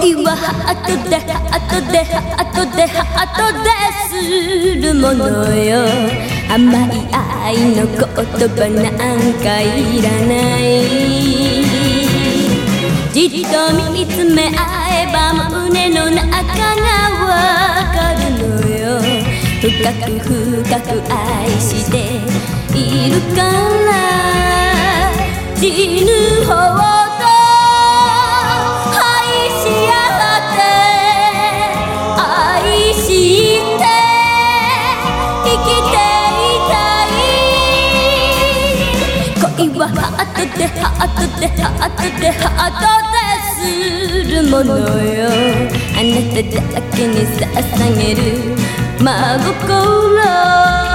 恋はハートでハートでハートでハートでするものよ。甘い愛の言葉なんかいらない。じっと見つめ合えば胸の中がわかるのよ。深く深く愛しているから死ぬほど愛し合って愛して生きていたい。恋はハートでハートでハートでハートでするものよ。あなただけに捧げる真心。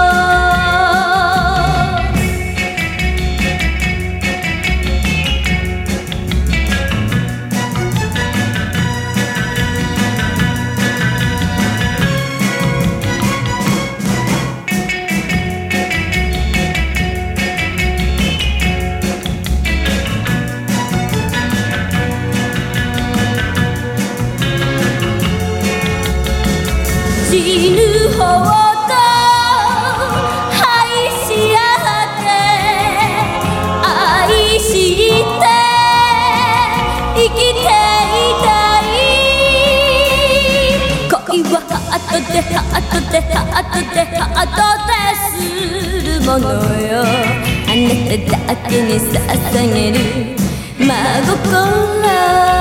死ぬほど愛し合って愛して生きていたい。恋はハートでハートでハートでハートでするものよ。あなただけに捧げる真心。